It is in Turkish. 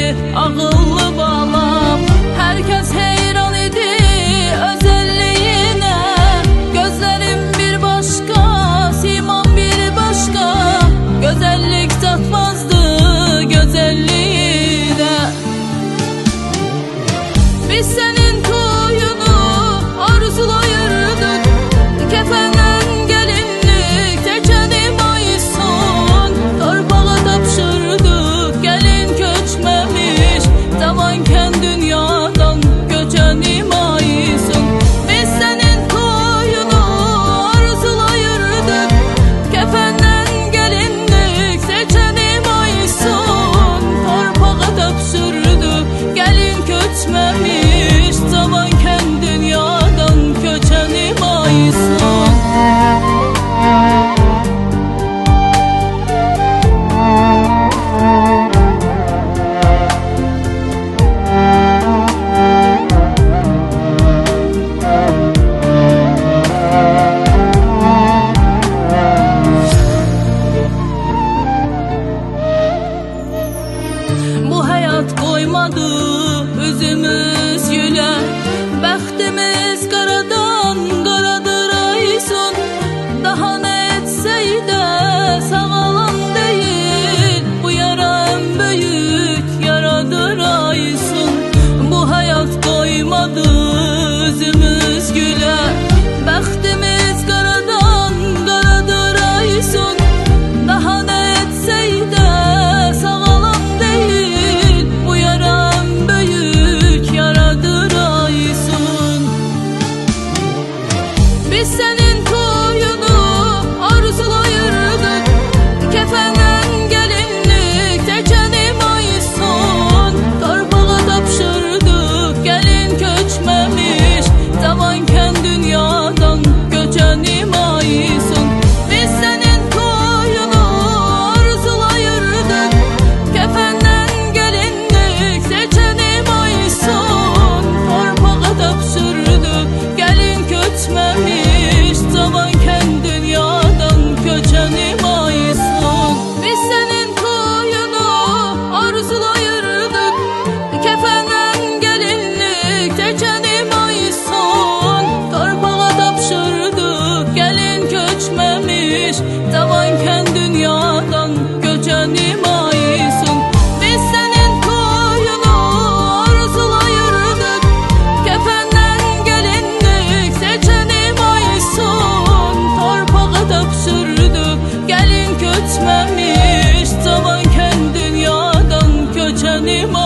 ağıllı balam. Herkes heyran idi özelliğine. Gözlerim bir başka, simam bir başka. Güzellik tatmazdı güzelliğine. Biz senin toyunu arzulayırdık. Kefenden gelinlik tekenim ayson. Torpağa tapşırdık gelin köçmemiş. Tavanken dünyadan göçenim ayson. Biz senin toyunu arzulayırdık. Kefenden gelinlik tekenim ayson. Torpağa tapşırdık gelin köçmemiş. Tavanken dünyadan göçenim ayson. Bu hayat koymadı üzümüz güle. Bəxtimiz qaradan qaradır ayson. Daha ne etseydi sağalan değil. Bu yara en büyük yaradır ayson. Bu hayat koymadı üzümüz güle. Bəxtimiz qaradan qaradır ayson. Daha ne etseydi sağalan değil. Bu yara en büyük yaradır ayson. Biz senin toyunu arzulayırdık. Kefenden gelinlik tekenim ayson. Torpağa tapşırdık gelin köçmemiş. Tavanken dünyadan göçenim ayson. Biz senin toyunu arzulayırdık. Kefenden gelinlik tekenim ayson. Torpağa tapşırdık gelin köçmemiş. Tavanken dünyadan göçenim ayson. Biz senin toyunu arzulayırdık. Kefenden gelinlik tekenim ayson. Torpağa tapşırdık gelin köçmemiş. Tavanken dünyadan göçenim ayson. Biz senin toyunu arzulayırdık. Kefenden gelinlik tekenim ayson. Torpağa tapşırdık gelin köçmemiş. Tavanken dünyadan göçenim